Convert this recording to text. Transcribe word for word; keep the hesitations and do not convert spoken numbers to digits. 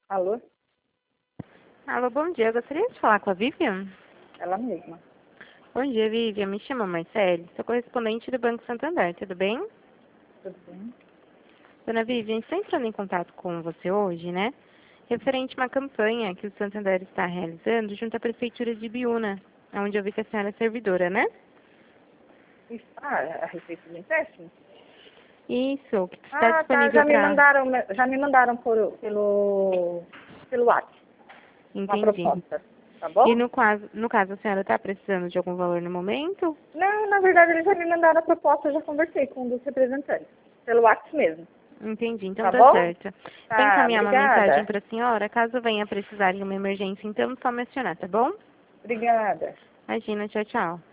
Alô? Alô, bom dia. Eu gostaria de falar com a Vivian. Ela mesma. Bom dia, Vivian. Me chamo Marcele. Sou correspondente do Banco Santander. Tudo bem? Tudo bem? Dona Vivian, estou entrando em contato com você hoje, né? Referente a uma campanha que o Santander está realizando junto à Prefeitura de Biúna, onde eu vi que a senhora é servidora, né? Isso. Ah, a receita de empréstimo? Isso, que está Ah, tá. disponível Já me para... mandaram, já me mandaram por, pelo, pelo WhatsApp uma Entendi. proposta. Tá bom? E no caso, no caso, a senhora está precisando de algum valor no momento? Não, na verdade eles já me mandaram a proposta, eu já conversei com um dos representantes. Pelo WhatsApp mesmo. Entendi, então Tá tá bom? certo. Vou Tá, encaminhar uma mensagem obrigada. para a senhora, caso venha precisar de uma emergência, então só mencionar, tá bom? Obrigada. Imagina, tchau, tchau.